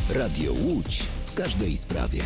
Radio Łódź w każdej sprawie.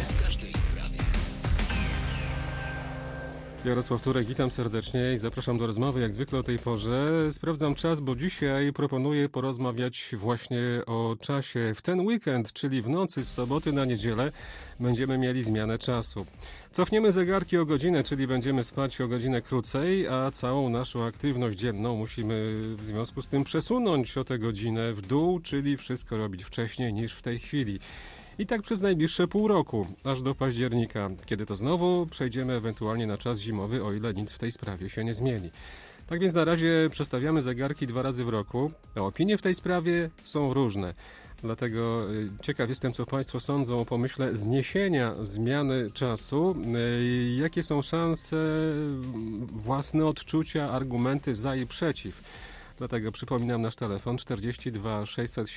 Jarosław Turek, witam serdecznie i zapraszam do rozmowy jak zwykle o tej porze. Sprawdzam czas, bo dzisiaj proponuję porozmawiać właśnie o czasie. W ten weekend, czyli w nocy z soboty na niedzielę, będziemy mieli zmianę czasu. Cofniemy zegarki o godzinę, czyli będziemy spać o godzinę krócej, a całą naszą aktywność dzienną musimy w związku z tym przesunąć o tę godzinę w dół, czyli wszystko robić wcześniej niż w tej chwili. I tak przez najbliższe pół roku, aż do października, kiedy to znowu przejdziemy ewentualnie na czas zimowy, o ile nic w tej sprawie się nie zmieni. Tak więc na razie przestawiamy zegarki 2 razy w roku, a opinie w tej sprawie są różne. Dlatego ciekaw jestem, co Państwo sądzą o pomyśle zniesienia zmiany czasu. Jakie są szanse, własne odczucia, argumenty za i przeciw. Dlatego przypominam nasz telefon 42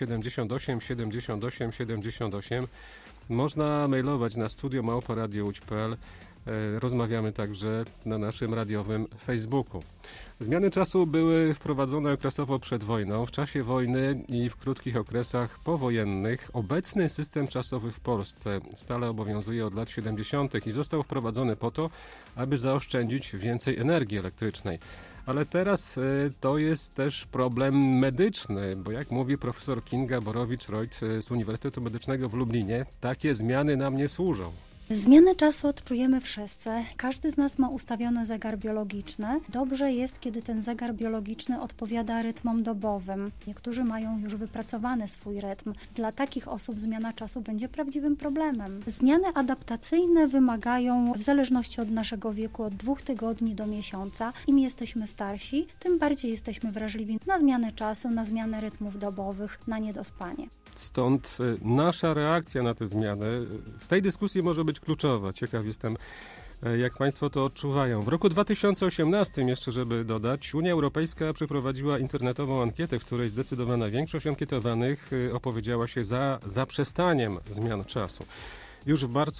678 78 78. Można mailować na studio@radiowodź.pl. Rozmawiamy także na naszym radiowym Facebooku. Zmiany czasu były wprowadzone okresowo przed wojną, w czasie wojny i w krótkich okresach powojennych. Obecny system czasowy w Polsce stale obowiązuje od lat 70. i został wprowadzony po to, aby zaoszczędzić więcej energii elektrycznej. Ale teraz to jest też problem medyczny, bo jak mówi profesor Kinga Borowicz-Reuth z Uniwersytetu Medycznego w Lublinie, takie zmiany nam nie służą. Zmianę czasu odczujemy wszyscy. Każdy z nas ma ustawiony zegar biologiczny. Dobrze jest, kiedy ten zegar biologiczny odpowiada rytmom dobowym. Niektórzy mają już wypracowany swój rytm. Dla takich osób zmiana czasu będzie prawdziwym problemem. Zmiany adaptacyjne wymagają, w zależności od naszego wieku, od 2 tygodni do miesiąca. Im jesteśmy starsi, tym bardziej jesteśmy wrażliwi na zmianę czasu, na zmianę rytmów dobowych, na niedospanie. Stąd nasza reakcja na te zmiany w tej dyskusji może być kluczowa. Ciekaw jestem, jak Państwo to odczuwają. W roku 2018, jeszcze żeby dodać, Unia Europejska przeprowadziła internetową ankietę, w której zdecydowana większość ankietowanych opowiedziała się za zaprzestaniem zmian czasu. Już w marcu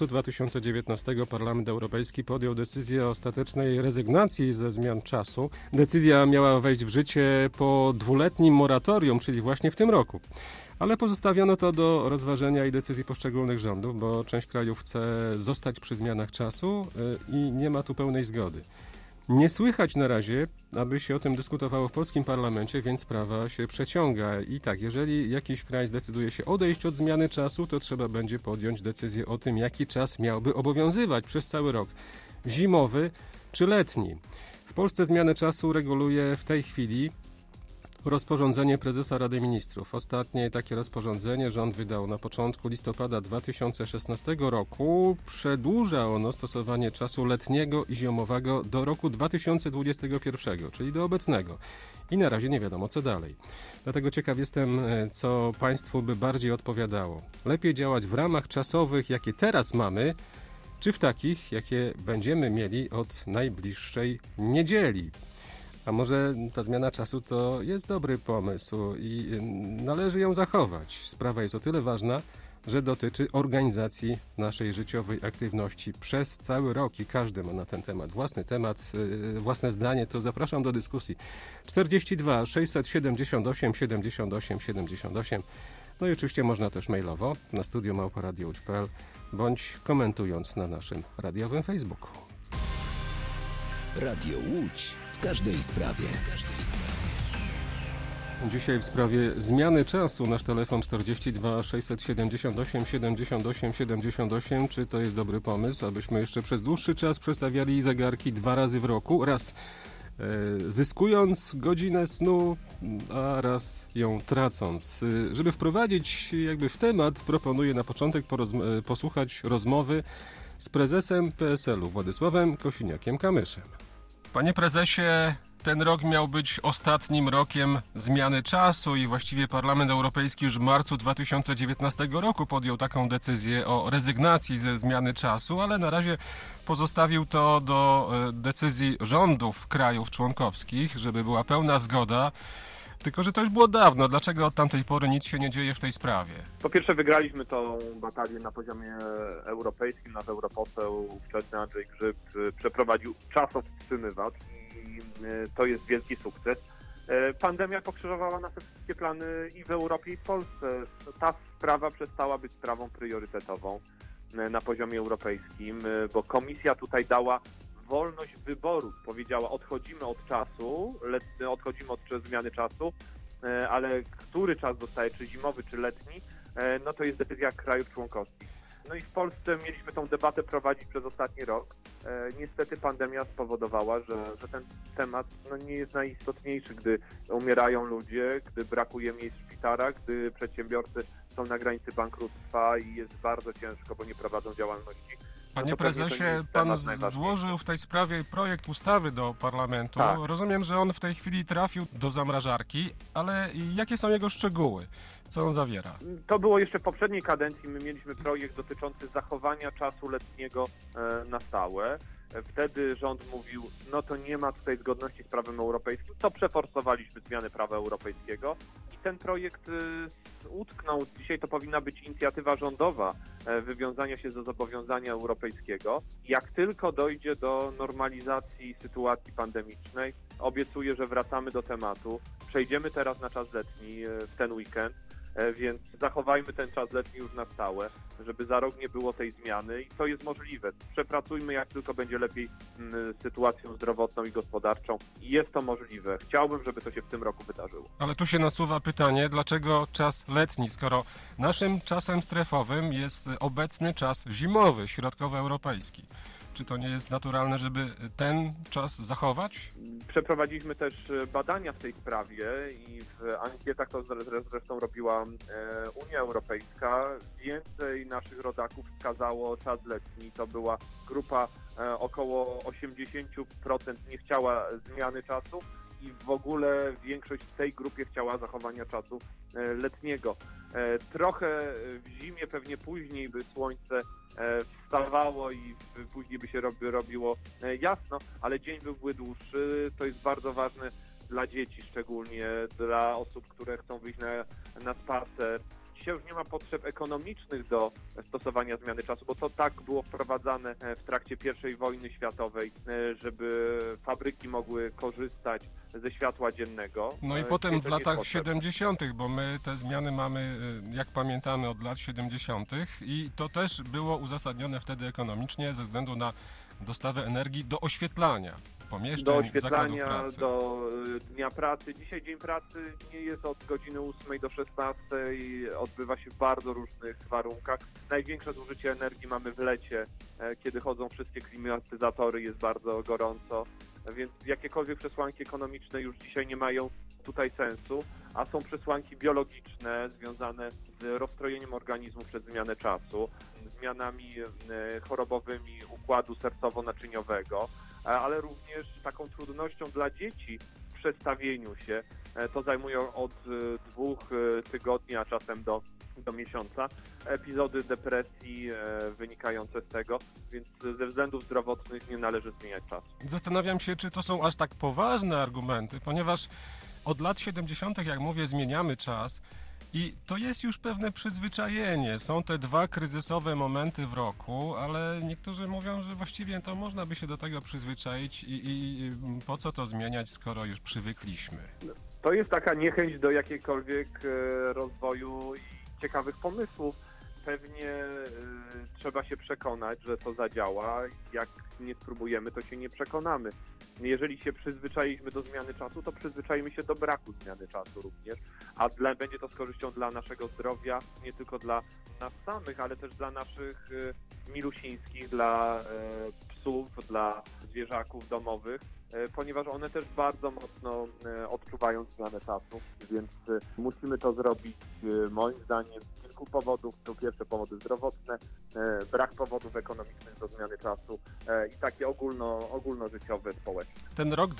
2019 Parlament Europejski podjął decyzję o ostatecznej rezygnacji ze zmian czasu. Decyzja miała wejść w życie po 2-letnim moratorium, czyli właśnie w tym roku. Ale pozostawiono to do rozważenia i decyzji poszczególnych rządów, bo część krajów chce zostać przy zmianach czasu i nie ma tu pełnej zgody. Nie słychać na razie, aby się o tym dyskutowało w polskim parlamencie, więc sprawa się przeciąga. I tak, jeżeli jakiś kraj zdecyduje się odejść od zmiany czasu, to trzeba będzie podjąć decyzję o tym, jaki czas miałby obowiązywać przez cały rok. Zimowy czy letni. W Polsce zmianę czasu reguluje w tej chwili rozporządzenie prezesa Rady Ministrów. Ostatnie takie rozporządzenie rząd wydał na początku listopada 2016 roku. Przedłuża ono stosowanie czasu letniego i zimowego do roku 2021, czyli do obecnego. I na razie nie wiadomo, co dalej. Dlatego ciekaw jestem, co Państwu by bardziej odpowiadało. Lepiej działać w ramach czasowych, jakie teraz mamy, czy w takich, jakie będziemy mieli od najbliższej niedzieli? A może ta zmiana czasu to jest dobry pomysł i należy ją zachować. Sprawa jest o tyle ważna, że dotyczy organizacji naszej życiowej aktywności przez cały rok i każdy ma na ten temat, własne zdanie, to zapraszam do dyskusji. 42 678 78 78. No i oczywiście można też mailowo na studio@radiowodź.pl bądź komentując na naszym radiowym Facebooku. Radio Łódź w każdej sprawie. Dzisiaj w sprawie zmiany czasu nasz telefon 42 678 78 78. Czy to jest dobry pomysł, abyśmy jeszcze przez dłuższy czas przestawiali zegarki 2 razy w roku? Raz zyskując godzinę snu, a raz ją tracąc. Żeby wprowadzić jakby w temat, proponuję na początek posłuchać rozmowy z prezesem PSL-u Władysławem Kosiniakiem-Kamyszem. Panie prezesie, ten rok miał być ostatnim rokiem zmiany czasu i właściwie Parlament Europejski już w marcu 2019 roku podjął taką decyzję o rezygnacji ze zmiany czasu, ale na razie pozostawił to do decyzji rządów krajów członkowskich, żeby była pełna zgoda. Tylko że to już było dawno. Dlaczego od tamtej pory nic się nie dzieje w tej sprawie? Po pierwsze wygraliśmy tą batalię na poziomie europejskim. Nasz europoseł wczesny Andrzej Grzyb przeprowadził czasowstrzymywacz i to jest wielki sukces. Pandemia pokrzyżowała nasze wszystkie plany i w Europie, i w Polsce. Ta sprawa przestała być sprawą priorytetową na poziomie europejskim, bo Komisja tutaj dała wolność wyboru. Powiedziała, odchodzimy od czasu, odchodzimy od zmiany czasu, ale który czas dostaje, czy zimowy, czy letni, no to jest decyzja krajów członkowskich. No i w Polsce mieliśmy tą debatę prowadzić przez ostatni rok. Niestety pandemia spowodowała, że ten temat nie jest najistotniejszy, gdy umierają ludzie, gdy brakuje miejsc w szpitalach, gdy przedsiębiorcy są na granicy bankructwa i jest bardzo ciężko, bo nie prowadzą działalności. Panie prezesie, pan złożył w tej sprawie projekt ustawy do parlamentu. Tak. Rozumiem, że on w tej chwili trafił do zamrażarki, ale jakie są jego szczegóły? Co on zawiera? To było jeszcze w poprzedniej kadencji. My mieliśmy projekt dotyczący zachowania czasu letniego na stałe. Wtedy rząd mówił, no to nie ma tutaj zgodności z prawem europejskim, to przeforsowaliśmy zmiany prawa europejskiego i ten projekt utknął. Dzisiaj to powinna być inicjatywa rządowa wywiązania się ze zobowiązania europejskiego. Jak tylko dojdzie do normalizacji sytuacji pandemicznej, obiecuję, że wracamy do tematu. Przejdziemy teraz na czas letni w ten weekend, więc zachowajmy ten czas letni już na stałe, żeby za rok nie było tej zmiany i to jest możliwe. Przepracujmy jak tylko będzie lepiej sytuacją zdrowotną i gospodarczą i jest to możliwe. Chciałbym, żeby to się w tym roku wydarzyło. Ale tu się nasuwa pytanie, dlaczego czas letni, skoro naszym czasem strefowym jest obecny czas zimowy, środkowoeuropejski? Czy to nie jest naturalne, żeby ten czas zachować? Przeprowadziliśmy też badania w tej sprawie i w ankietach to zresztą robiła Unia Europejska. Więcej naszych rodaków wskazało czas letni. To była grupa około 80% nie chciała zmiany czasu i w ogóle większość w tej grupie chciała zachowania czasu letniego. Trochę w zimie, pewnie później by słońce wstawało i później by się robiło jasno, ale dzień byłby dłuższy. To jest bardzo ważne dla dzieci, szczególnie dla osób, które chcą wyjść na spacer. Dzisiaj już nie ma potrzeb ekonomicznych do stosowania zmiany czasu, bo to tak było wprowadzane w trakcie I wojny światowej, żeby fabryki mogły korzystać ze światła dziennego. No i potem w latach 70., bo my te zmiany mamy, jak pamiętamy, od lat 70. i to też było uzasadnione wtedy ekonomicznie ze względu na dostawę energii do oświetlania pomieszczeń, do oświetlania, zakładów pracy. Do dnia pracy. Dzisiaj dzień pracy nie jest od godziny 8 do 16, odbywa się w bardzo różnych warunkach. Największe zużycie energii mamy w lecie, kiedy chodzą wszystkie klimatyzatory, jest bardzo gorąco, więc jakiekolwiek przesłanki ekonomiczne już dzisiaj nie mają tutaj sensu, a są przesłanki biologiczne związane z rozstrojeniem organizmu przez zmianę czasu, zmianami chorobowymi układu sercowo-naczyniowego, ale również taką trudnością dla dzieci w przestawieniu się. To zajmuje od 2 tygodni, a czasem do miesiąca. Epizody depresji wynikające z tego, więc ze względów zdrowotnych nie należy zmieniać czasu. Zastanawiam się, czy to są aż tak poważne argumenty, ponieważ od lat 70., jak mówię, zmieniamy czas i to jest już pewne przyzwyczajenie. Są te 2 kryzysowe momenty w roku, ale niektórzy mówią, że właściwie to można by się do tego przyzwyczaić i po co to zmieniać, skoro już przywykliśmy. To jest taka niechęć do jakiegokolwiek rozwoju i ciekawych pomysłów. Pewnie trzeba się przekonać, że to zadziała. Jak nie spróbujemy, to się nie przekonamy. Jeżeli się przyzwyczailiśmy do zmiany czasu, to przyzwyczajmy się do braku zmiany czasu również, a będzie to z korzyścią dla naszego zdrowia, nie tylko dla nas samych, ale też dla naszych milusińskich, dla psów, dla zwierzaków domowych, ponieważ one też bardzo mocno odczuwają zmianę czasu, więc musimy to zrobić moim zdaniem z kilku powodów. To pierwsze powody zdrowotne, brak powodów ekonomicznych do zmiany czasu i takie ogólnożyciowe, społeczne. Ten rok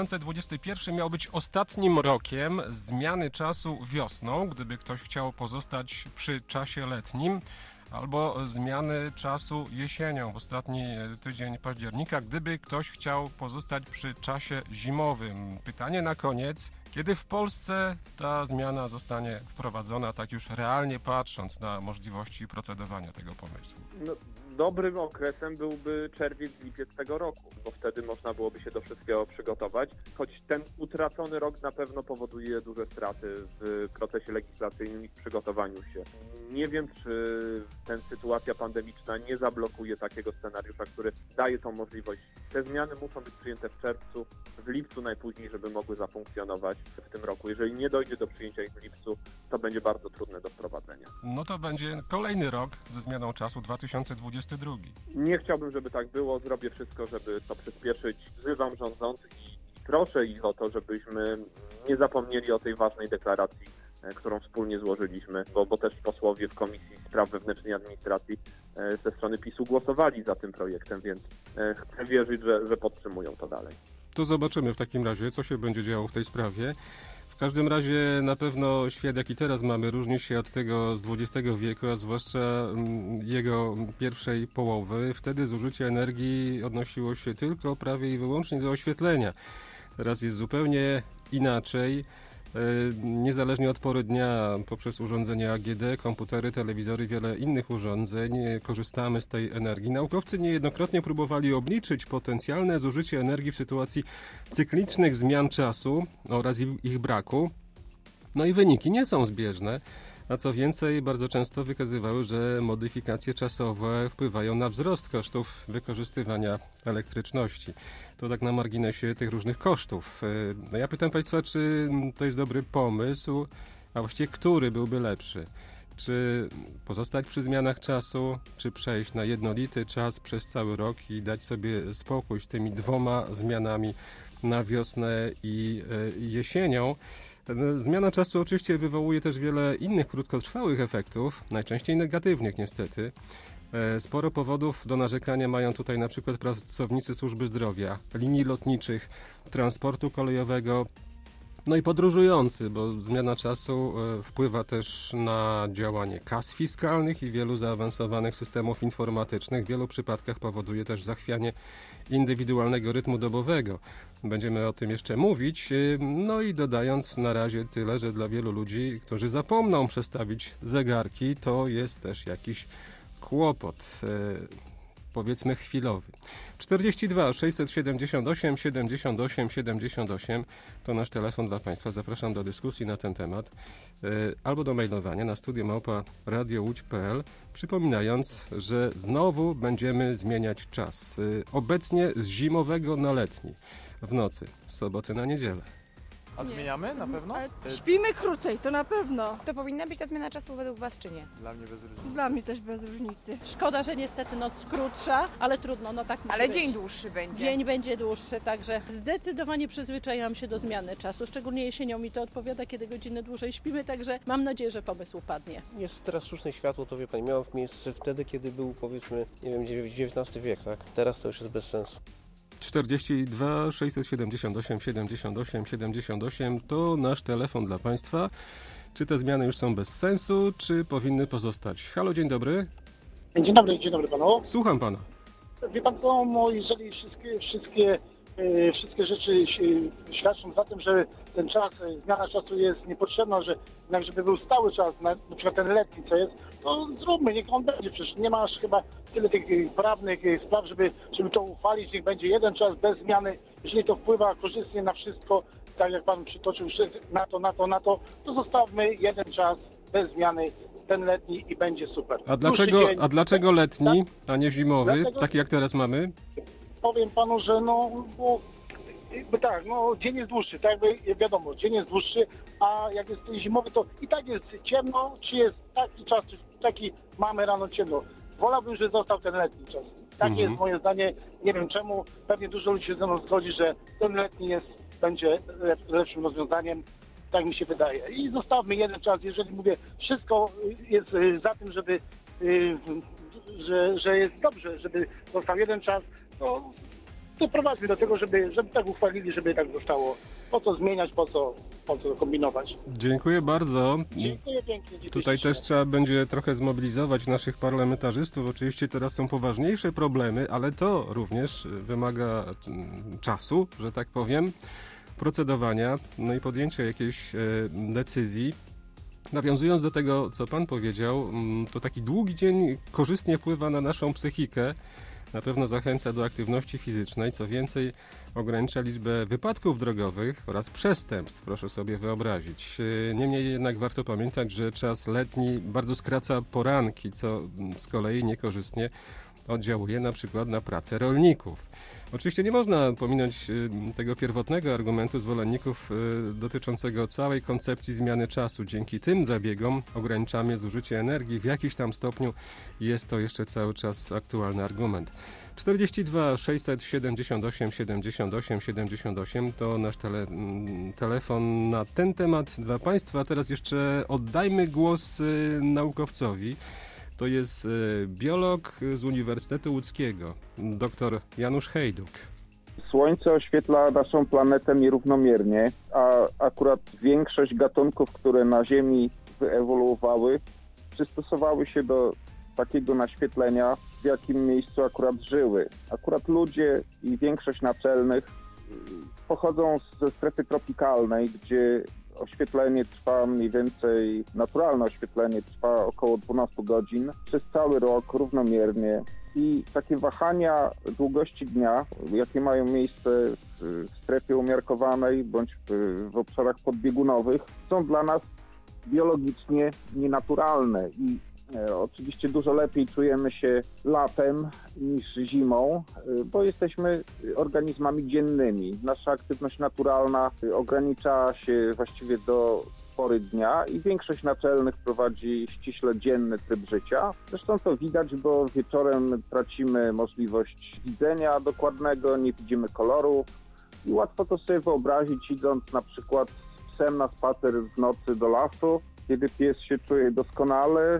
2021 miał być ostatnim rokiem zmiany czasu wiosną, gdyby ktoś chciał pozostać przy czasie letnim, albo zmiany czasu jesienią, w ostatni tydzień października, gdyby ktoś chciał pozostać przy czasie zimowym. Pytanie na koniec, Kiedy w Polsce ta zmiana zostanie wprowadzona, tak już realnie patrząc na możliwości procedowania tego pomysłu? No, dobrym okresem byłby czerwiec, lipiec tego roku, bo wtedy można byłoby się do wszystkiego przygotować, choć ten utracony rok na pewno powoduje duże straty w procesie legislacyjnym i w przygotowaniu się. Nie wiem, czy ten sytuacja pandemiczna nie zablokuje takiego scenariusza, który daje tą możliwość. Te zmiany muszą być przyjęte w czerwcu, w lipcu najpóźniej, żeby mogły zafunkcjonować w tym roku. Jeżeli nie dojdzie do przyjęcia ich w lipcu, to będzie bardzo trudne do wprowadzenia. No to będzie kolejny rok ze zmianą czasu 2022. Nie chciałbym, żeby tak było. Zrobię wszystko, żeby to przyspieszyć. Wzywam rządzących i proszę ich o to, żebyśmy nie zapomnieli o tej ważnej deklaracji, którą wspólnie złożyliśmy, bo też posłowie w Komisji Spraw Wewnętrznych i Administracji ze strony PiS-u głosowali za tym projektem, więc chcę wierzyć, że podtrzymują to dalej. To zobaczymy w takim razie, co się będzie działo w tej sprawie. W każdym razie na pewno świat, jaki teraz mamy, różni się od tego z XX wieku, a zwłaszcza jego pierwszej połowy. Wtedy zużycie energii odnosiło się tylko prawie i wyłącznie do oświetlenia. Teraz jest zupełnie inaczej. Niezależnie od pory dnia, poprzez urządzenia AGD, komputery, telewizory, wiele innych urządzeń, korzystamy z tej energii. Naukowcy niejednokrotnie próbowali obliczyć potencjalne zużycie energii w sytuacji cyklicznych zmian czasu oraz ich braku. No i wyniki nie są zbieżne, a co więcej, bardzo często wykazywały, że modyfikacje czasowe wpływają na wzrost kosztów wykorzystywania elektryczności. To tak na marginesie tych różnych kosztów. No ja pytam Państwa, czy to jest dobry pomysł, a właściwie który byłby lepszy? Czy pozostać przy zmianach czasu, czy przejść na jednolity czas przez cały rok i dać sobie spokój z tymi dwoma zmianami na wiosnę i jesienią? Zmiana czasu oczywiście wywołuje też wiele innych krótkotrwałych efektów, najczęściej negatywnych niestety. Sporo powodów do narzekania mają tutaj na przykład pracownicy służby zdrowia, linii lotniczych, transportu kolejowego, no i podróżujący, bo zmiana czasu wpływa też na działanie kas fiskalnych i wielu zaawansowanych systemów informatycznych. W wielu przypadkach powoduje też zachwianie indywidualnego rytmu dobowego. Będziemy o tym jeszcze mówić. No i dodając na razie tyle, że dla wielu ludzi, którzy zapomną przestawić zegarki, to jest też jakiś kłopot, powiedzmy chwilowy. 42 678 78 78 to nasz telefon dla Państwa. Zapraszam do dyskusji na ten temat albo do mailowania na studio@radiołódź.pl, przypominając, że znowu będziemy zmieniać czas. Obecnie z zimowego na letni, w nocy, z soboty na niedzielę. A zmieniamy na pewno? Śpimy krócej, to na pewno. To powinna być ta zmiana czasu według Was, czy nie? Dla mnie bez różnicy. Dla mnie też bez różnicy. Szkoda, że niestety noc krótsza, ale trudno, no tak musi Ale być. dzień dłuższy będzie. Dzień będzie dłuższy, także zdecydowanie przyzwyczaiłam się do zmiany czasu. Szczególnie jesienią mi to odpowiada, kiedy godziny dłużej śpimy, także mam nadzieję, że pomysł upadnie. Jest teraz sztuczne światło, to wie Pani, miało miejsce wtedy, kiedy był, powiedzmy, nie wiem, XIX wiek, tak? Teraz to już jest bez sensu. 42 678 78 78 to nasz telefon dla Państwa. Czy te zmiany już są bez sensu, czy powinny pozostać? Halo, dzień dobry. Dzień dobry panu. Słucham pana. Wie pan co, no jeżeli wszystkie rzeczy świadczą za tym, że ten czas, zmiana czasu jest niepotrzebna, że jednak żeby był stały czas, na przykład ten letni co jest, to zróbmy, niech on będzie. Przecież nie ma aż chyba tyle tych prawnych spraw, żeby to uchwalić, niech będzie jeden czas bez zmiany. Jeżeli to wpływa korzystnie na wszystko, tak jak pan przytoczył na to, to zostawmy jeden czas bez zmiany, ten letni i będzie super. A dlaczego letni, a nie zimowy, dlatego, taki jak teraz mamy? Powiem panu, że dzień jest dłuższy, tak jakby wiadomo, dzień jest dłuższy, a jak jest zimowy, to i tak jest ciemno, czy jest taki czas, taki mamy rano ciemno. Wolałbym, że został ten letni czas. Takie jest moje zdanie, nie wiem czemu, pewnie dużo ludzi się ze mną zgodzi, że ten letni będzie lepszym rozwiązaniem, tak mi się wydaje. I zostawmy jeden czas, jeżeli mówię, wszystko jest za tym, żeby, że jest dobrze, żeby został jeden czas, to doprowadźmy do tego, żeby tak uchwalili, żeby tak zostało. Po co zmieniać, po co kombinować. Dziękuję bardzo. Dziękuję pięknie. Tutaj też trzeba będzie trochę zmobilizować naszych parlamentarzystów. Oczywiście teraz są poważniejsze problemy, ale to również wymaga czasu, że tak powiem. procedowania, no i podjęcia jakiejś decyzji. Nawiązując do tego, co pan powiedział, to taki długi dzień korzystnie wpływa na naszą psychikę. Na pewno zachęca do aktywności fizycznej, co więcej ogranicza liczbę wypadków drogowych oraz przestępstw, proszę sobie wyobrazić. Niemniej jednak warto pamiętać, że czas letni bardzo skraca poranki, co z kolei niekorzystnie oddziałuje na przykład na pracę rolników. Oczywiście nie można pominąć tego pierwotnego argumentu zwolenników dotyczącego całej koncepcji zmiany czasu. Dzięki tym zabiegom ograniczamy zużycie energii. W jakiś tam stopniu jest to jeszcze cały czas aktualny argument. 42 678 78 78 to nasz telefon na ten temat dla Państwa. A teraz jeszcze oddajmy głos naukowcowi. To jest biolog z Uniwersytetu Łódzkiego, dr Janusz Hejduk. Słońce oświetla naszą planetę nierównomiernie, a akurat większość gatunków, które na Ziemi wyewoluowały, przystosowały się do takiego naświetlenia, w jakim miejscu akurat żyły. Akurat ludzie i większość naczelnych pochodzą ze strefy tropikalnej, gdzie oświetlenie trwa mniej więcej, naturalne oświetlenie trwa około 12 godzin przez cały rok równomiernie i takie wahania długości dnia, jakie mają miejsce w strefie umiarkowanej bądź w obszarach podbiegunowych, są dla nas biologicznie nienaturalne i oczywiście dużo lepiej czujemy się latem niż zimą, bo jesteśmy organizmami dziennymi. Nasza aktywność naturalna ogranicza się właściwie do pory dnia i większość naczelnych prowadzi ściśle dzienny tryb życia. Zresztą to widać, bo wieczorem tracimy możliwość widzenia dokładnego, nie widzimy kolorów i łatwo to sobie wyobrazić, idąc na przykład z psem na spacer w nocy do lasu, kiedy pies się czuje doskonale,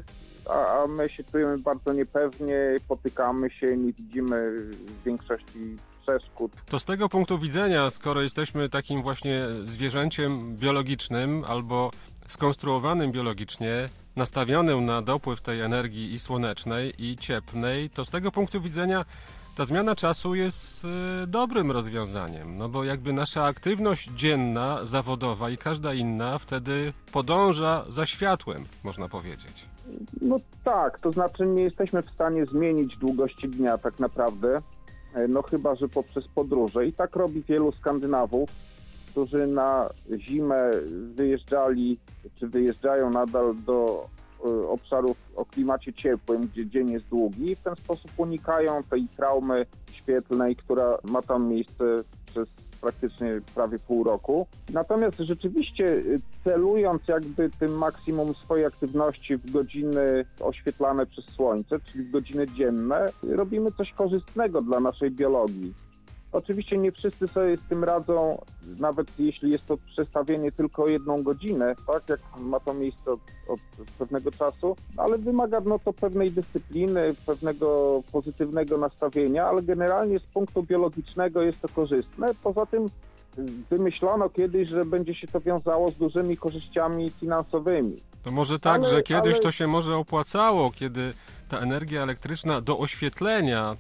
a my się czujemy bardzo niepewnie, potykamy się, nie widzimy w większości przeszkód. To z tego punktu widzenia, skoro jesteśmy takim właśnie zwierzęciem biologicznym albo skonstruowanym biologicznie, nastawionym na dopływ tej energii i słonecznej, i cieplnej, to z tego punktu widzenia ta zmiana czasu jest dobrym rozwiązaniem, no bo jakby nasza aktywność dzienna, zawodowa i każda inna wtedy podąża za światłem, można powiedzieć. No tak, to znaczy nie jesteśmy w stanie zmienić długości dnia tak naprawdę, no chyba że poprzez podróże. I tak robi wielu Skandynawów, którzy na zimę wyjeżdżali, czy wyjeżdżają nadal do obszarów o klimacie ciepłym, gdzie dzień jest długi i w ten sposób unikają tej traumy świetlnej, która ma tam miejsce przez praktycznie prawie pół roku. Natomiast rzeczywiście celując jakby tym maksimum swojej aktywności w godziny oświetlane przez słońce, czyli w godziny dzienne, robimy coś korzystnego dla naszej biologii. Oczywiście nie wszyscy sobie z tym radzą, nawet jeśli jest to przestawienie tylko o 1 godzinę, tak jak ma to miejsce od pewnego czasu, ale wymaga to pewnej dyscypliny, pewnego pozytywnego nastawienia, ale generalnie z punktu biologicznego jest to korzystne. Poza tym wymyślono kiedyś, że będzie się to wiązało z dużymi korzyściami finansowymi. To może tak, że kiedyś to się może opłacało, kiedy ta energia elektryczna do oświetlenia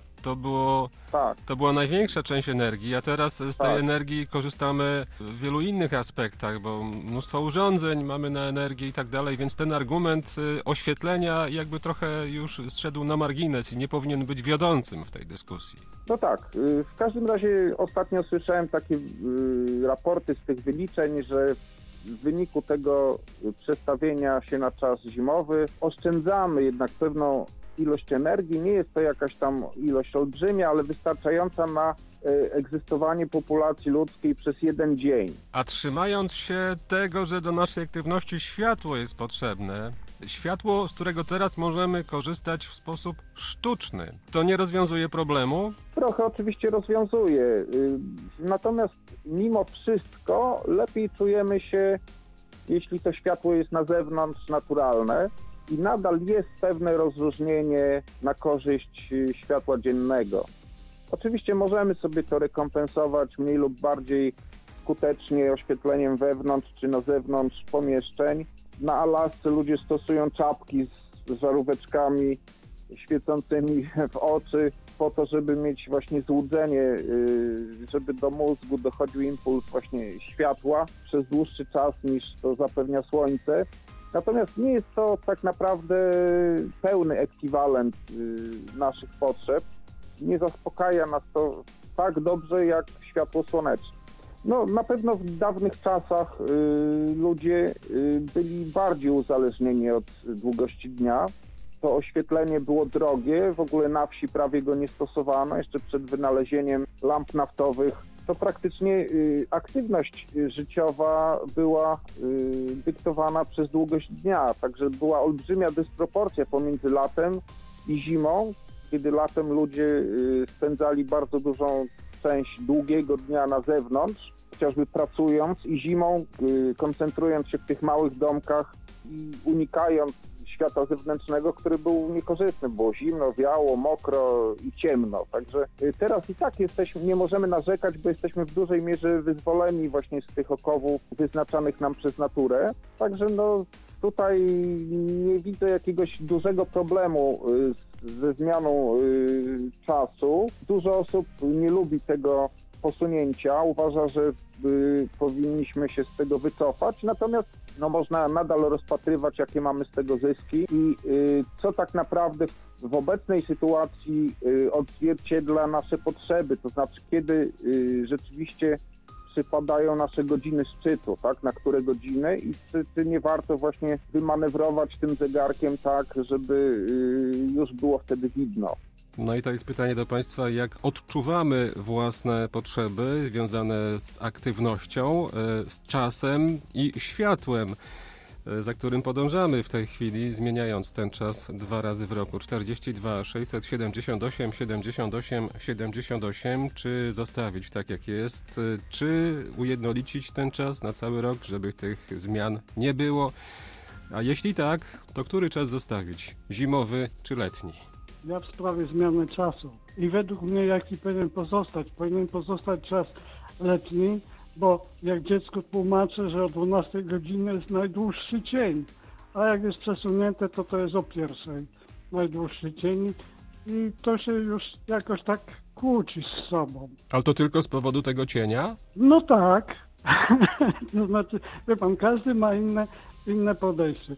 to była największa część energii, a teraz z tej energii korzystamy w wielu innych aspektach, bo mnóstwo urządzeń mamy na energię i tak dalej, więc ten argument oświetlenia jakby trochę już zszedł na margines i nie powinien być wiodącym w tej dyskusji. No tak, w każdym razie ostatnio słyszałem takie raporty z tych wyliczeń, że w wyniku tego przestawienia się na czas zimowy oszczędzamy jednak pewną ilość energii. Nie jest to jakaś tam ilość olbrzymia, ale wystarczająca na egzystowanie populacji ludzkiej przez 1 dzień. A trzymając się tego, że do naszej aktywności światło jest potrzebne, światło, z którego teraz możemy korzystać w sposób sztuczny, to nie rozwiązuje problemu? Trochę oczywiście rozwiązuje. Natomiast mimo wszystko lepiej czujemy się, jeśli to światło jest na zewnątrz naturalne, i nadal jest pewne rozróżnienie na korzyść światła dziennego. Oczywiście możemy sobie to rekompensować mniej lub bardziej skutecznie oświetleniem wewnątrz czy na zewnątrz pomieszczeń. Na Alasce ludzie stosują czapki z żaróweczkami świecącymi w oczy, po to, żeby mieć właśnie złudzenie, żeby do mózgu dochodził impuls właśnie światła przez dłuższy czas niż to zapewnia słońce. Natomiast nie jest to tak naprawdę pełny ekwiwalent naszych potrzeb. Nie zaspokaja nas to tak dobrze jak światło słoneczne. No, na pewno w dawnych czasach ludzie byli bardziej uzależnieni od długości dnia. To oświetlenie było drogie, w ogóle na wsi prawie go nie stosowano, jeszcze przed wynalezieniem lamp naftowych. To praktycznie aktywność życiowa była dyktowana przez długość dnia, także była olbrzymia dysproporcja pomiędzy latem i zimą, kiedy latem ludzie spędzali bardzo dużą część długiego dnia na zewnątrz, chociażby pracując, i zimą koncentrując się w tych małych domkach i unikając świata zewnętrznego, który był niekorzystny. Było zimno, wiało, mokro i ciemno. Także teraz i tak nie możemy narzekać, bo jesteśmy w dużej mierze wyzwoleni właśnie z tych okowów wyznaczanych nam przez naturę. Także no tutaj nie widzę jakiegoś dużego problemu ze zmianą czasu. Dużo osób nie lubi tego posunięcia, uważa, że powinniśmy się z tego wycofać, natomiast no, można nadal rozpatrywać, jakie mamy z tego zyski i co tak naprawdę w obecnej sytuacji odzwierciedla nasze potrzeby, to znaczy kiedy rzeczywiście przypadają nasze godziny szczytu, tak, na które godziny i czy nie warto właśnie wymanewrować tym zegarkiem tak, żeby już było wtedy widno. No i to jest pytanie do Państwa, jak odczuwamy własne potrzeby związane z aktywnością, z czasem i światłem, za którym podążamy w tej chwili, zmieniając ten czas 2 razy w roku. 42 678 78 78. Czy zostawić tak jak jest, czy ujednolicić ten czas na cały rok, żeby tych zmian nie było? A jeśli tak, to który czas zostawić? Zimowy czy letni? Ja w sprawie zmiany czasu i według mnie jaki powinien pozostać czas letni, bo jak dziecku tłumaczę, że o 12 godzinie jest najdłuższy cień, a jak jest przesunięte, to jest o 1:00 najdłuższy cień i to się już jakoś tak kłóci z sobą. Ale to tylko z powodu tego cienia? No tak, to znaczy, wie pan, każdy ma inne podejście.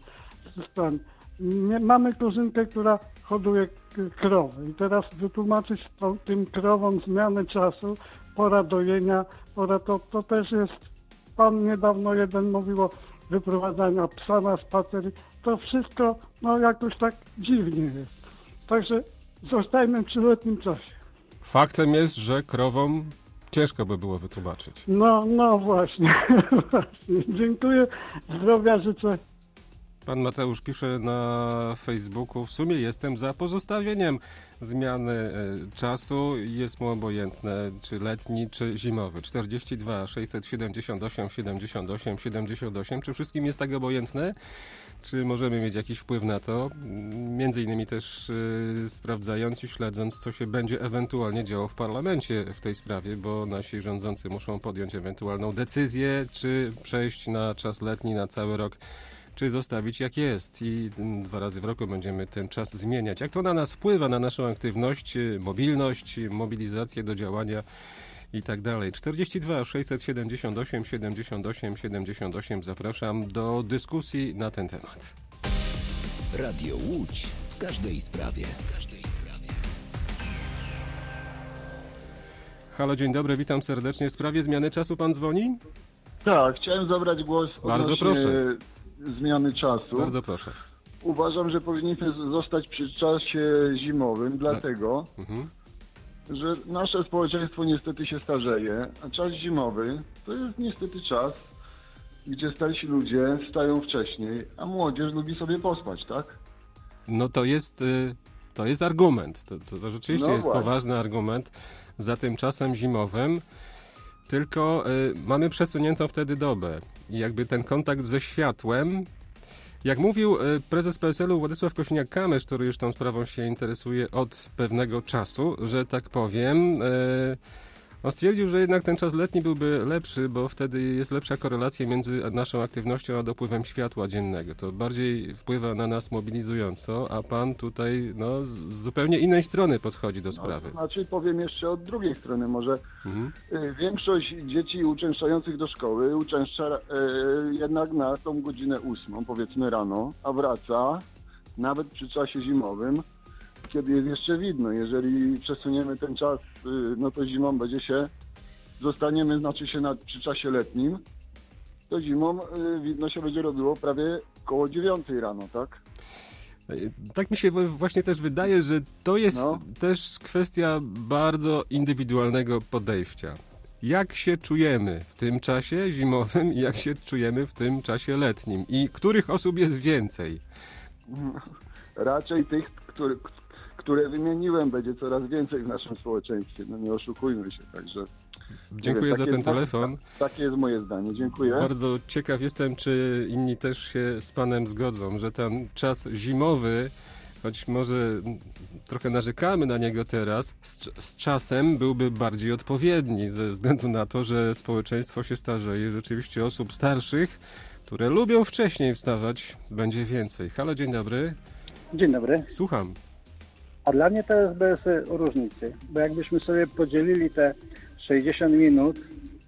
Mamy kuzynkę, która hoduje krowy i teraz wytłumaczyć tym krowom zmianę czasu, pora dojenia, to też jest, pan niedawno jeden mówił o wyprowadzaniu psa na spacer, to wszystko no jakoś tak dziwnie jest. Także zostajmy przy letnim czasie. Faktem jest, że krowom ciężko by było wytłumaczyć. No właśnie, właśnie. Dziękuję, zdrowia życzę. Pan Mateusz pisze na Facebooku, w sumie jestem za pozostawieniem zmiany czasu. Jest mu obojętne, czy letni, czy zimowy. 42 678 78 78. Czy wszystkim jest tak obojętne? Czy możemy mieć jakiś wpływ na to? Między innymi też sprawdzając i śledząc, co się będzie ewentualnie działo w parlamencie w tej sprawie, bo nasi rządzący muszą podjąć ewentualną decyzję, czy przejść na czas letni na cały rok, czy zostawić jak jest i 2 razy w roku będziemy ten czas zmieniać. Jak to na nas wpływa, na naszą aktywność, mobilność, mobilizację do działania i tak dalej. 42 678 78 78. Zapraszam do dyskusji na ten temat. Radio Łódź w każdej sprawie. Halo, dzień dobry, witam serdecznie. W sprawie zmiany czasu pan dzwoni? Tak, chciałem zabrać głos Bardzo proszę. Zmiany czasu. Bardzo proszę. Uważam, że powinniśmy zostać przy czasie zimowym, dlatego, że nasze społeczeństwo niestety się starzeje, a czas zimowy to jest niestety czas, gdzie starsi ludzie wstają wcześniej, a młodzież lubi sobie pospać, tak? No to jest argument. To rzeczywiście jest właśnie poważny argument za tym czasem zimowym. Tylko mamy przesuniętą wtedy dobę i jakby ten kontakt ze światłem, jak mówił prezes PSL-u Władysław Kosiniak-Kamysz, który już tą sprawą się interesuje od pewnego czasu, że tak powiem, On stwierdził, że jednak ten czas letni byłby lepszy, bo wtedy jest lepsza korelacja między naszą aktywnością a dopływem światła dziennego. To bardziej wpływa na nas mobilizująco, a pan tutaj z zupełnie innej strony podchodzi do sprawy. Znaczy powiem jeszcze od drugiej strony. Może większość dzieci uczęszczających do szkoły uczęszcza jednak na tą godzinę 8, powiedzmy rano, a wraca nawet przy czasie zimowym, kiedy jest jeszcze widno. Jeżeli przesuniemy ten czas, no to zimą zostaniemy przy czasie letnim, to zimą widno się będzie robiło prawie koło 9 rano, tak? Tak mi się właśnie też wydaje, że to jest też kwestia bardzo indywidualnego podejścia. Jak się czujemy w tym czasie zimowym i jak się czujemy w tym czasie letnim? I których osób jest więcej? Raczej tych, które wymieniłem, będzie coraz więcej w naszym społeczeństwie. No nie oszukujmy się, także... Dziękuję za ten telefon. Takie jest moje zdanie, dziękuję. Bardzo ciekaw jestem, czy inni też się z panem zgodzą, że ten czas zimowy, choć może trochę narzekamy na niego teraz, z czasem byłby bardziej odpowiedni, ze względu na to, że społeczeństwo się starzeje. Rzeczywiście osób starszych, które lubią wcześniej wstawać, będzie więcej. Halo, dzień dobry. Dzień dobry. Słucham. A dla mnie to jest bez różnicy, bo jakbyśmy sobie podzielili te 60 minut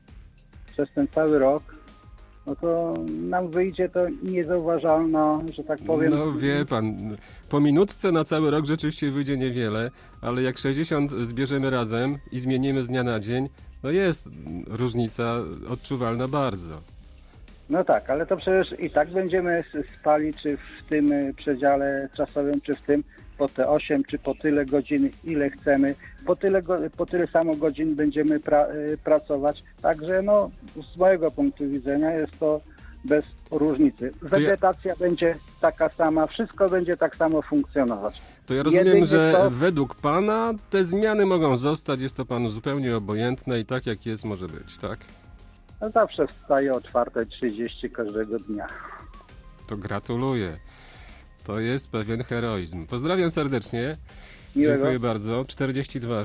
przez ten cały rok, no to nam wyjdzie to niezauważalno, że tak powiem. No wie pan, po minutce na cały rok rzeczywiście wyjdzie niewiele, ale jak 60 zbierzemy razem i zmienimy z dnia na dzień, no jest różnica odczuwalna bardzo. No tak, ale to przecież i tak będziemy spali, czy w tym przedziale czasowym, czy w tym, po te 8, czy po tyle godzin, ile chcemy, po tyle samo godzin będziemy pracować. Także no, z mojego punktu widzenia jest to bez różnicy. Wegetacja będzie taka sama, wszystko będzie tak samo funkcjonować. To ja rozumiem, że według pana te zmiany mogą zostać, jest to panu zupełnie obojętne i tak jak jest może być, tak? No zawsze wstaję o 4:30 każdego dnia. To gratuluję. To jest pewien heroizm. Pozdrawiam serdecznie. Miłego. Dziękuję bardzo. 42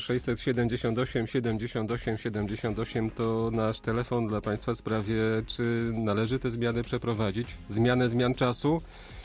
678 78 78 to nasz telefon dla państwa w sprawie, czy należy te zmiany przeprowadzić, zmian czasu,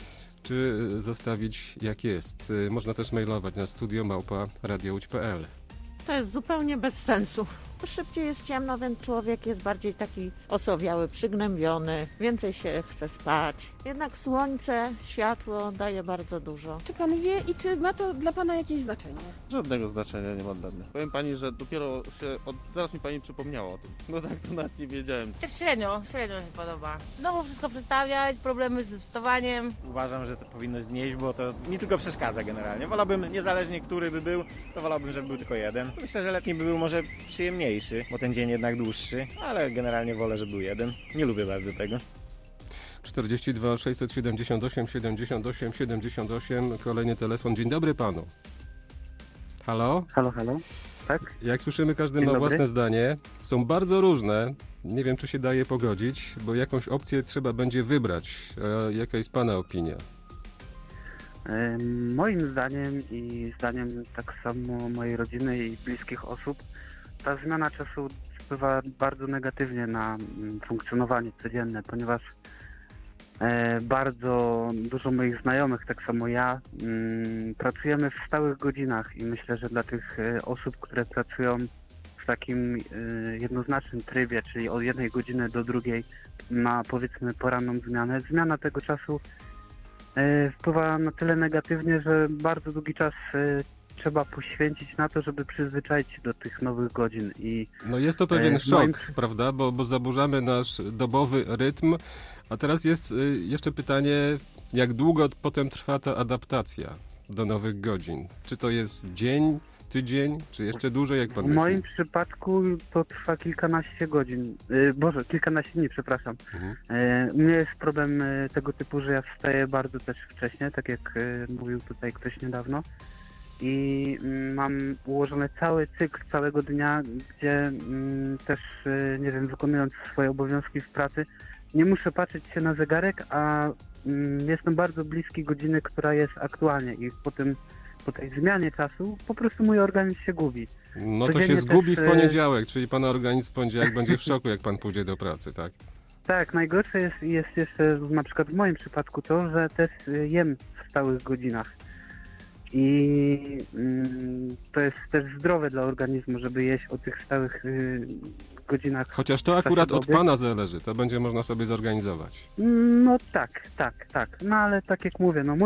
czy zostawić jak jest. Można też mailować na studio@radiołódź.pl. To jest zupełnie bez sensu. Szybciej jest ciemno, więc człowiek jest bardziej taki osowiały, przygnębiony, więcej się chce spać. Jednak słońce, światło daje bardzo dużo. Czy pan wie i czy ma to dla pana jakieś znaczenie? Żadnego znaczenia nie ma dla mnie. Powiem pani, że dopiero teraz mi pani przypomniała o tym. No tak, to nawet nie wiedziałem. Średnio mi się podoba. Znowu wszystko przedstawiać, problemy z wstawaniem. Uważam, że to powinno znieść, bo to mi tylko przeszkadza generalnie. Wolałbym, niezależnie który by był, to wolałbym, żeby był tylko jeden. Myślę, że letni by był może przyjemniejszy, bo ten dzień jednak dłuższy, ale generalnie wolę, żeby był jeden. Nie lubię bardzo tego. 42 678 78 78. Kolejny telefon. Dzień dobry panu. Halo? Halo. Tak? Jak słyszymy, każdy ma własne zdanie. Są bardzo różne. Nie wiem, czy się daje pogodzić, bo jakąś opcję trzeba będzie wybrać. Jaka jest pana opinia? Moim zdaniem i zdaniem tak samo mojej rodziny i bliskich osób, ta zmiana czasu wpływa bardzo negatywnie na funkcjonowanie codzienne, ponieważ bardzo dużo moich znajomych, tak samo ja, pracujemy w stałych godzinach i myślę, że dla tych osób, które pracują w takim jednoznacznym trybie, czyli od jednej godziny do drugiej na powiedzmy poranną zmianę, zmiana tego czasu wpływa na tyle negatywnie, że bardzo długi czas trzeba poświęcić na to, żeby przyzwyczaić się do tych nowych godzin. No jest to pewien szok, prawda, bo zaburzamy nasz dobowy rytm, a teraz jest jeszcze pytanie, jak długo potem trwa ta adaptacja do nowych godzin? Czy to jest dzień, tydzień, czy jeszcze dłużej, jak pan myśli? W moim przypadku to trwa kilkanaście godzin, kilkanaście dni, przepraszam. U mnie jest problem tego typu, że ja wstaję bardzo też wcześnie, tak jak mówił tutaj ktoś niedawno. I mam ułożony cały cykl całego dnia, gdzie też, nie wiem, wykonując swoje obowiązki w pracy, nie muszę patrzeć się na zegarek, a jestem bardzo bliski godziny, która jest aktualnie i po tej zmianie czasu po prostu mój organizm się gubi. No to się zgubi w poniedziałek, czyli pana organizm w poniedziałek będzie w szoku, jak pan pójdzie do pracy, tak? Tak, najgorsze jest jeszcze na przykład w moim przypadku to, że też jem w stałych godzinach. I to jest też zdrowe dla organizmu, żeby jeść o tych stałych godzinach. Chociaż to akurat od pana zależy, to będzie można sobie zorganizować. No tak. No ale tak jak mówię, no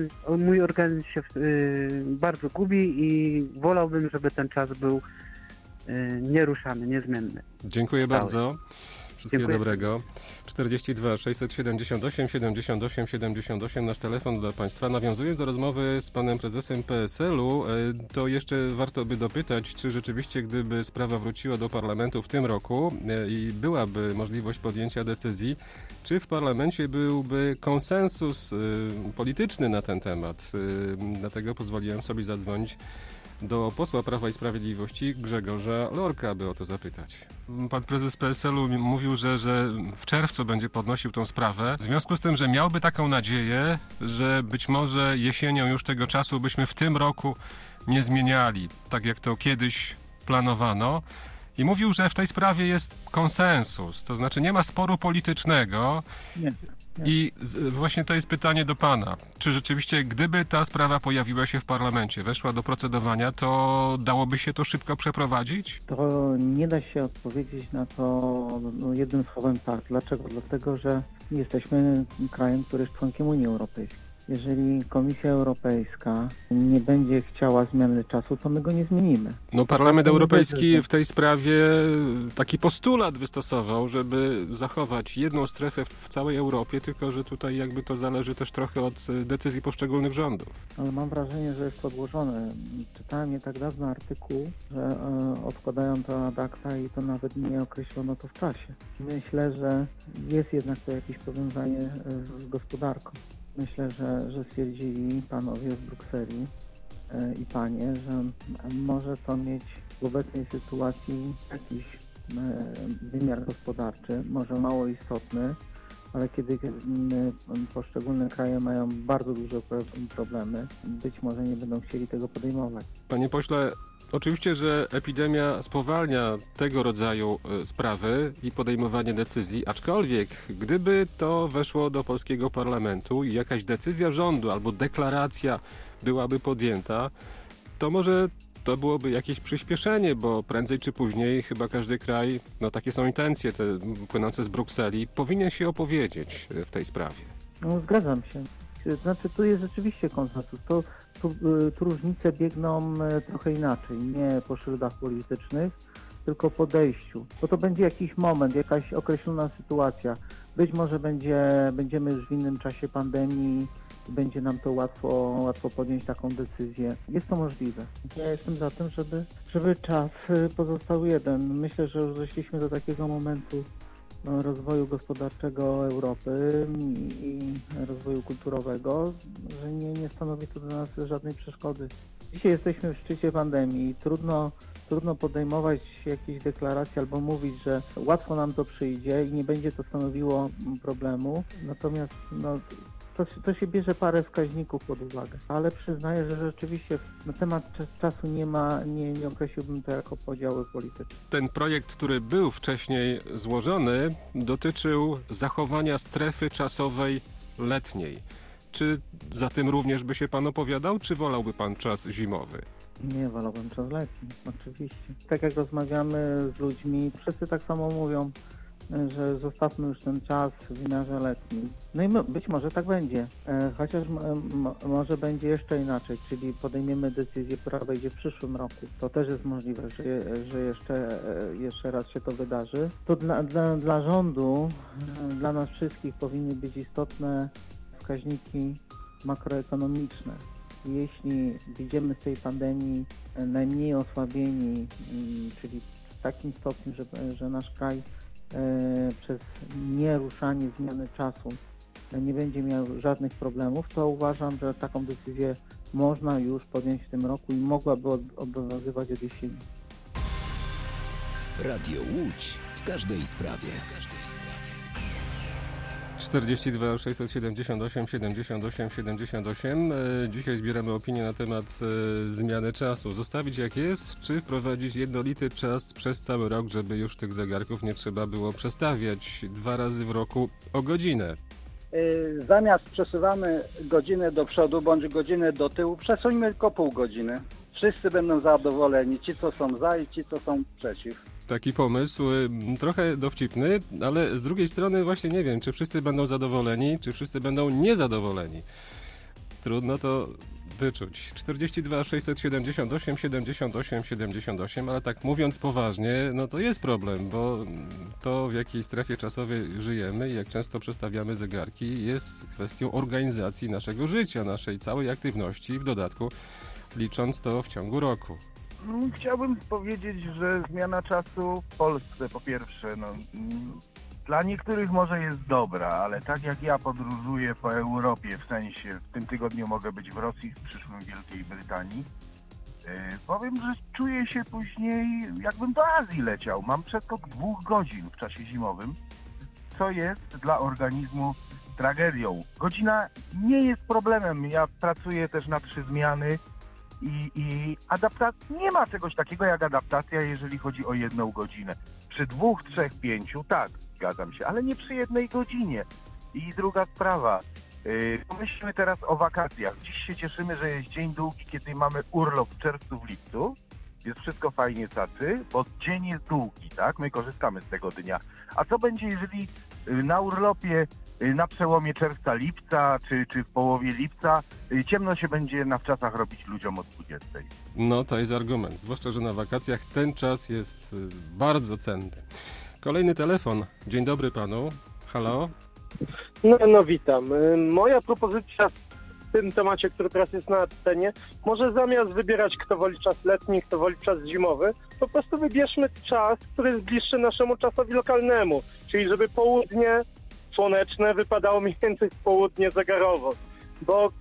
mój organizm się bardzo gubi i wolałbym, żeby ten czas był nieruszany, niezmienny. Dziękuję bardzo. Wszystkiego dobrego. 42 678 78 78 nasz telefon dla państwa. Nawiązując do rozmowy z panem prezesem PSL-u, to jeszcze warto by dopytać, czy rzeczywiście gdyby sprawa wróciła do parlamentu w tym roku i byłaby możliwość podjęcia decyzji, czy w parlamencie byłby konsensus polityczny na ten temat. Dlatego pozwoliłem sobie zadzwonić do posła Prawa i Sprawiedliwości Grzegorza Lorka, by o to zapytać. Pan prezes PSL-u mówił, że w czerwcu będzie podnosił tą sprawę. W związku z tym, że miałby taką nadzieję, że być może jesienią już tego czasu byśmy w tym roku nie zmieniali, tak jak to kiedyś planowano. I mówił, że w tej sprawie jest konsensus, to znaczy nie ma sporu politycznego. Nie. I właśnie to jest pytanie do pana. Czy rzeczywiście, gdyby ta sprawa pojawiła się w parlamencie, weszła do procedowania, to dałoby się to szybko przeprowadzić? To nie da się odpowiedzieć na to jednym słowem tak. Dlaczego? Dlatego, że jesteśmy krajem, który jest członkiem Unii Europejskiej. Jeżeli Komisja Europejska nie będzie chciała zmiany czasu, to my go nie zmienimy. No Parlament Europejski w tej sprawie taki postulat wystosował, żeby zachować jedną strefę w całej Europie, tylko że tutaj jakby to zależy też trochę od decyzji poszczególnych rządów. Ale mam wrażenie, że jest odłożone. Czytałem nie tak dawno artykuł, że odkładają to ad acta i to nawet nie określono to w czasie. Myślę, że jest jednak to jakieś powiązanie z gospodarką. Myślę, że stwierdzili panowie z Brukseli i panie, że może to mieć w obecnej sytuacji jakiś wymiar gospodarczy, może mało istotny, ale kiedy poszczególne kraje mają bardzo duże problemy, być może nie będą chcieli tego podejmować. Panie pośle, oczywiście, że epidemia spowalnia tego rodzaju sprawy i podejmowanie decyzji, aczkolwiek gdyby to weszło do polskiego parlamentu i jakaś decyzja rządu albo deklaracja byłaby podjęta, to może to byłoby jakieś przyspieszenie, bo prędzej czy później chyba każdy kraj, no takie są intencje te płynące z Brukseli, powinien się opowiedzieć w tej sprawie. No, zgadzam się. Znaczy tu jest rzeczywiście konsensus. Tu różnice biegną trochę inaczej, nie po szyldach politycznych, tylko po podejściu. Bo to będzie jakiś moment, jakaś określona sytuacja. Być może będziemy już w innym czasie pandemii i będzie nam to łatwo podjąć taką decyzję. Jest to możliwe. Ja jestem za tym, żeby czas pozostał jeden. Myślę, że już doszliśmy do takiego momentu rozwoju gospodarczego Europy i rozwoju kulturowego, że nie stanowi to dla nas żadnej przeszkody. Dzisiaj jesteśmy w szczycie pandemii i trudno podejmować jakieś deklaracje albo mówić, że łatwo nam to przyjdzie i nie będzie to stanowiło problemu. Natomiast to się bierze parę wskaźników pod uwagę, ale przyznaję, że rzeczywiście na temat czasu nie określiłbym to jako podziały polityczne. Ten projekt, który był wcześniej złożony, dotyczył zachowania strefy czasowej letniej. Czy za tym również by się pan opowiadał, czy wolałby pan czas zimowy? Nie, wolałbym czas letni, oczywiście. Tak jak rozmawiamy z ludźmi, wszyscy tak samo mówią, że zostawmy już ten czas w wymiarze letnim. No i być może tak będzie, chociaż może będzie jeszcze inaczej, czyli podejmiemy decyzję, która wejdzie w przyszłym roku. To też jest możliwe, że jeszcze raz się to wydarzy. To dla rządu, dla nas wszystkich powinny być istotne wskaźniki makroekonomiczne. Jeśli wyjdziemy z tej pandemii najmniej osłabieni, czyli w takim stopniu, że nasz kraj przez nieruszanie zmiany czasu nie będzie miał żadnych problemów, to uważam, że taką decyzję można już podjąć w tym roku i mogłaby obowiązywać od jesieni. Radio Łódź w każdej sprawie. 42 678 78 78. Dzisiaj zbieramy opinie na temat zmiany czasu. Zostawić jak jest, czy wprowadzić jednolity czas przez cały rok, żeby już tych zegarków nie trzeba było przestawiać 2 razy w roku o godzinę? Zamiast przesuwamy godzinę do przodu bądź godzinę do tyłu, przesuńmy tylko pół godziny. Wszyscy będą zadowoleni, ci co są za i ci co są przeciw. Taki pomysł, trochę dowcipny, ale z drugiej strony właśnie nie wiem, czy wszyscy będą zadowoleni, czy wszyscy będą niezadowoleni. Trudno to wyczuć. 42 678 78 78, ale tak mówiąc poważnie, no to jest problem, bo to w jakiej strefie czasowej żyjemy i jak często przestawiamy zegarki jest kwestią organizacji naszego życia, naszej całej aktywności, w dodatku licząc to w ciągu roku. Chciałbym powiedzieć, że zmiana czasu w Polsce po pierwsze, dla niektórych może jest dobra, ale tak jak ja podróżuję po Europie, w sensie w tym tygodniu mogę być w Rosji, w przyszłym Wielkiej Brytanii, powiem, że czuję się później jakbym do Azji leciał. Mam przeskok 2 godzin w czasie zimowym, co jest dla organizmu tragedią. Godzina nie jest problemem, ja pracuję też na 3 zmiany, i adaptacja, nie ma czegoś takiego jak adaptacja, jeżeli chodzi o 1 godzinę. Przy 2, 3, 5, tak, zgadzam się, ale nie przy 1 godzinie. I druga sprawa, pomyślmy teraz o wakacjach. Dziś się cieszymy, że jest dzień długi, kiedy mamy urlop w czerwcu, w lipcu. Jest wszystko fajnie cacy, bo dzień jest długi, tak? My korzystamy z tego dnia. A co będzie, jeżeli na urlopie na przełomie czerwca, lipca, czy w połowie lipca ciemno się będzie na wczasach robić ludziom o 20. No to jest argument, zwłaszcza, że na wakacjach ten czas jest bardzo cenny. Kolejny telefon. Dzień dobry panu. Halo? No witam. Moja propozycja w tym temacie, który teraz jest na antenie, może zamiast wybierać, kto woli czas letni, kto woli czas zimowy, po prostu wybierzmy czas, który jest bliższy naszemu czasowi lokalnemu, czyli żeby południe słoneczne wypadało mniej więcej w południe zegarowo, bo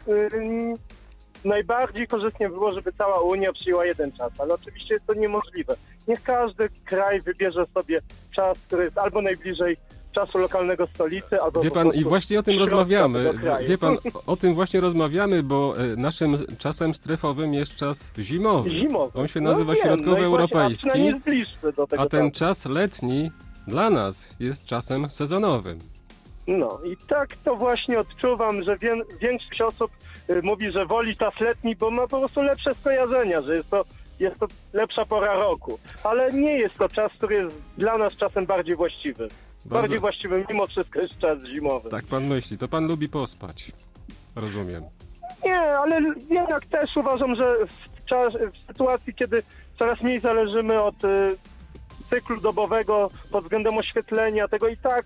najbardziej korzystnie było, żeby cała Unia przyjęła jeden czas, ale oczywiście jest to niemożliwe. Niech każdy kraj wybierze sobie czas, który jest albo najbliżej czasu lokalnego stolicy, albo wie pan, i właśnie o tym rozmawiamy. Wie pan, o tym właśnie rozmawiamy, bo naszym czasem strefowym jest czas zimowy. On się nazywa środkowoeuropejski, a ten czas letni dla nas jest czasem sezonowym. No i tak to właśnie odczuwam, że większość osób mówi, że woli czas letni, bo ma po prostu lepsze skojarzenia, że jest to lepsza pora roku. Ale nie jest to czas, który jest dla nas czasem bardziej właściwy. Bardziej właściwy mimo wszystko jest czas zimowy. Tak pan myśli, to pan lubi pospać. Rozumiem. Nie, ale jednak też uważam, że w sytuacji, kiedy coraz mniej zależymy od cyklu dobowego pod względem oświetlenia, tego i tak,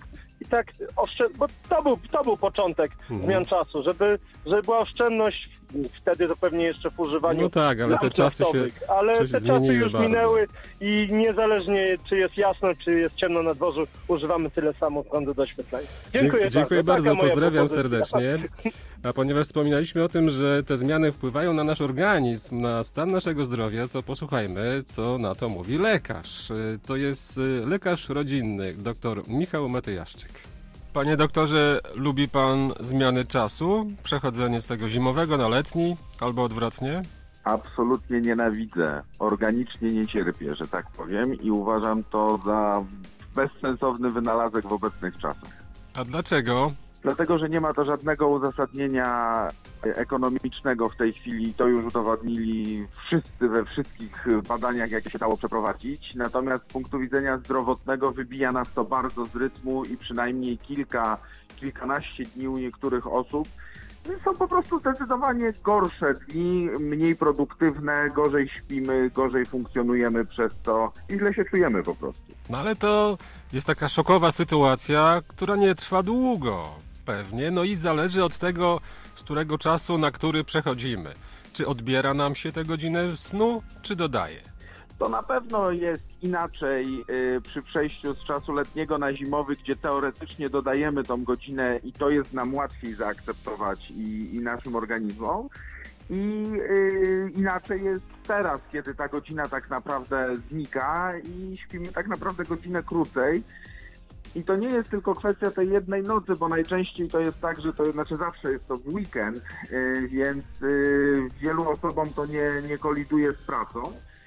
bo to był początek zmian czasu, żeby była oszczędność, wtedy to pewnie jeszcze w używaniu. No tak, ale te czasy już minęły i niezależnie czy jest jasno, czy jest ciemno na dworzu, używamy tyle samo prądu do oświetlenia. Dziękuję bardzo, pozdrawiam serdecznie. A ponieważ wspominaliśmy o tym, że te zmiany wpływają na nasz organizm, na stan naszego zdrowia, to posłuchajmy, co na to mówi lekarz. To jest lekarz rodzinny, dr Michał Matyjaszczyk. Panie doktorze, lubi pan zmiany czasu? Przechodzenie z tego zimowego na letni albo odwrotnie? Absolutnie nienawidzę. Organicznie nie cierpię, że tak powiem, i uważam to za bezsensowny wynalazek w obecnych czasach. A dlaczego? Dlatego, że nie ma to żadnego uzasadnienia ekonomicznego w tej chwili. To już udowodnili wszyscy we wszystkich badaniach, jakie się dało przeprowadzić. Natomiast z punktu widzenia zdrowotnego wybija nas to bardzo z rytmu i przynajmniej kilkanaście dni u niektórych osób są po prostu zdecydowanie gorsze dni, mniej produktywne, gorzej śpimy, gorzej funkcjonujemy przez to i źle się czujemy po prostu. No ale to jest taka szokowa sytuacja, która nie trwa długo, pewnie, no i zależy od tego, z którego czasu, na który przechodzimy. Czy odbiera nam się tę godzinę snu, czy dodaje? To na pewno jest inaczej przy przejściu z czasu letniego na zimowy, gdzie teoretycznie dodajemy tą godzinę i to jest nam łatwiej zaakceptować i naszym organizmom. I inaczej jest teraz, kiedy ta godzina tak naprawdę znika i śpimy tak naprawdę godzinę krócej. I to nie jest tylko kwestia tej jednej nocy, bo najczęściej to jest tak, że to znaczy zawsze jest to w weekend, więc wielu osobom to nie koliduje z pracą,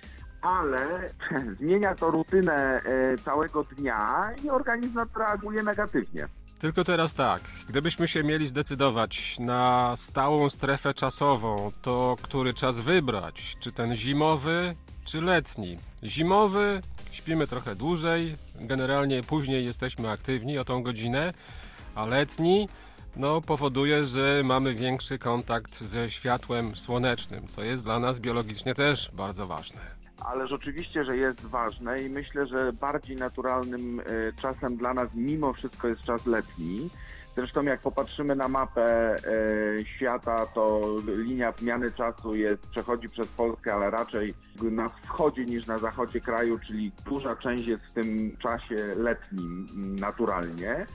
ale zmienia to rutynę całego dnia i organizm na to reaguje negatywnie. Tylko teraz tak, gdybyśmy się mieli zdecydować na stałą strefę czasową, to który czas wybrać? Czy ten zimowy, czy letni? Zimowy, śpimy trochę dłużej, generalnie później jesteśmy aktywni o tą godzinę, a letni powoduje, że mamy większy kontakt ze światłem słonecznym, co jest dla nas biologicznie też bardzo ważne. Ale rzeczywiście, że jest ważne i myślę, że bardziej naturalnym czasem dla nas mimo wszystko jest czas letni. Zresztą jak popatrzymy na mapę świata, to linia zmiany czasu przechodzi przez Polskę, ale raczej na wschodzie niż na zachodzie kraju, czyli duża część jest w tym czasie letnim naturalnie.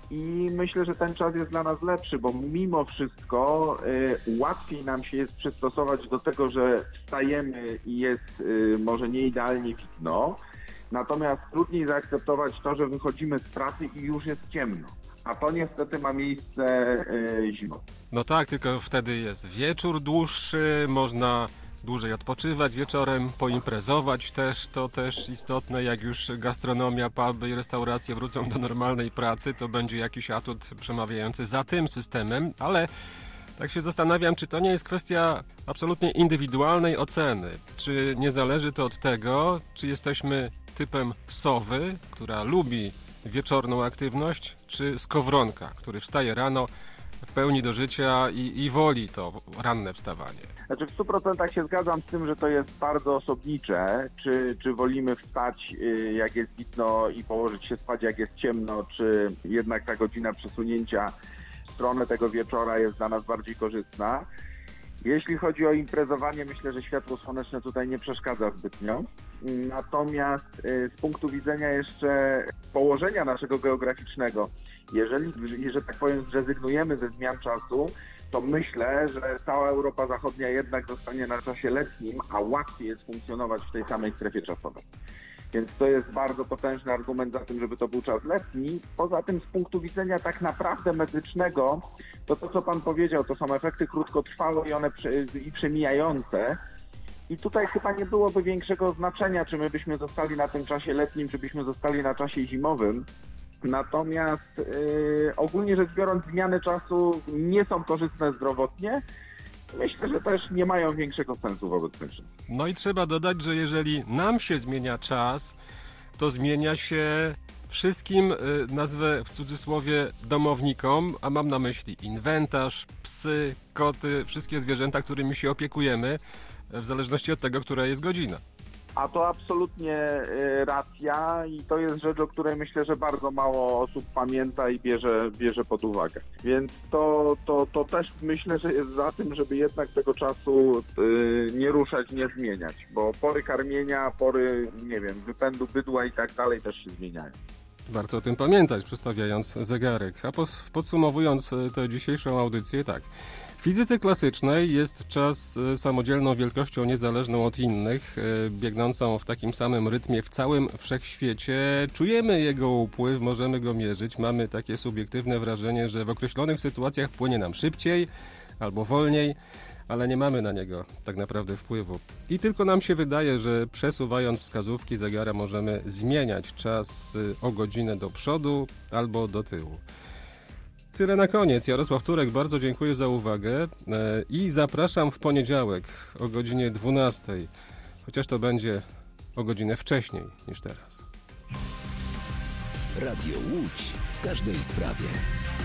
I myślę, że ten czas jest dla nas lepszy, bo mimo wszystko łatwiej nam się jest przystosować do tego, że wstajemy i jest może nie idealnie widno, natomiast trudniej zaakceptować to, że wychodzimy z pracy i już jest ciemno. A to niestety ma miejsce zimą. No tak, tylko wtedy jest wieczór dłuższy, można dłużej odpoczywać wieczorem, poimprezować też, to też istotne, jak już gastronomia, puby i restauracje wrócą do normalnej pracy, to będzie jakiś atut przemawiający za tym systemem, ale tak się zastanawiam, czy to nie jest kwestia absolutnie indywidualnej oceny, czy nie zależy to od tego, czy jesteśmy typem sowy, która lubi wieczorną aktywność, czy skowronka, który wstaje rano w pełni do życia i woli to ranne wstawanie. Znaczy w 100% się zgadzam z tym, że to jest bardzo osobnicze, czy wolimy wstać jak jest widno i położyć się spać jak jest ciemno, czy jednak ta godzina przesunięcia w stronę tego wieczora jest dla nas bardziej korzystna. Jeśli chodzi o imprezowanie, myślę, że światło słoneczne tutaj nie przeszkadza zbytnio. Natomiast z punktu widzenia jeszcze położenia naszego geograficznego, jeżeli, że tak powiem, zrezygnujemy ze zmian czasu, to myślę, że cała Europa Zachodnia jednak zostanie na czasie letnim, a łatwiej jest funkcjonować w tej samej strefie czasowej. Więc to jest bardzo potężny argument za tym, żeby to był czas letni. Poza tym z punktu widzenia tak naprawdę medycznego, to co pan powiedział, to są efekty krótkotrwałe i one przemijające. I tutaj chyba nie byłoby większego znaczenia, czy my byśmy zostali na tym czasie letnim, czy byśmy zostali na czasie zimowym. Natomiast ogólnie rzecz biorąc, zmiany czasu nie są korzystne zdrowotnie. Myślę, że też nie mają większego sensu wobec mężczyzn. No i trzeba dodać, że jeżeli nam się zmienia czas, to zmienia się wszystkim, nazwę w cudzysłowie, domownikom, a mam na myśli inwentarz, psy, koty, wszystkie zwierzęta, którymi się opiekujemy, w zależności od tego, która jest godzina. A to absolutnie racja i to jest rzecz, o której myślę, że bardzo mało osób pamięta i bierze pod uwagę. Więc to też myślę, że jest za tym, żeby jednak tego czasu nie ruszać, nie zmieniać, bo pory karmienia, pory, nie wiem, wypędu bydła i tak dalej też się zmieniają. Warto o tym pamiętać, przestawiając zegarek. A podsumowując tę dzisiejszą audycję, tak. W fizyce klasycznej jest czas samodzielną wielkością niezależną od innych, biegnącą w takim samym rytmie w całym wszechświecie. Czujemy jego upływ, możemy go mierzyć. Mamy takie subiektywne wrażenie, że w określonych sytuacjach płynie nam szybciej albo wolniej, ale nie mamy na niego tak naprawdę wpływu. I tylko nam się wydaje, że przesuwając wskazówki zegara możemy zmieniać czas o godzinę do przodu albo do tyłu. Tyle na koniec. Jarosław Turek, bardzo dziękuję za uwagę i zapraszam w poniedziałek o godzinie 12, chociaż to będzie o godzinę wcześniej niż teraz. Radio Łódź w każdej sprawie.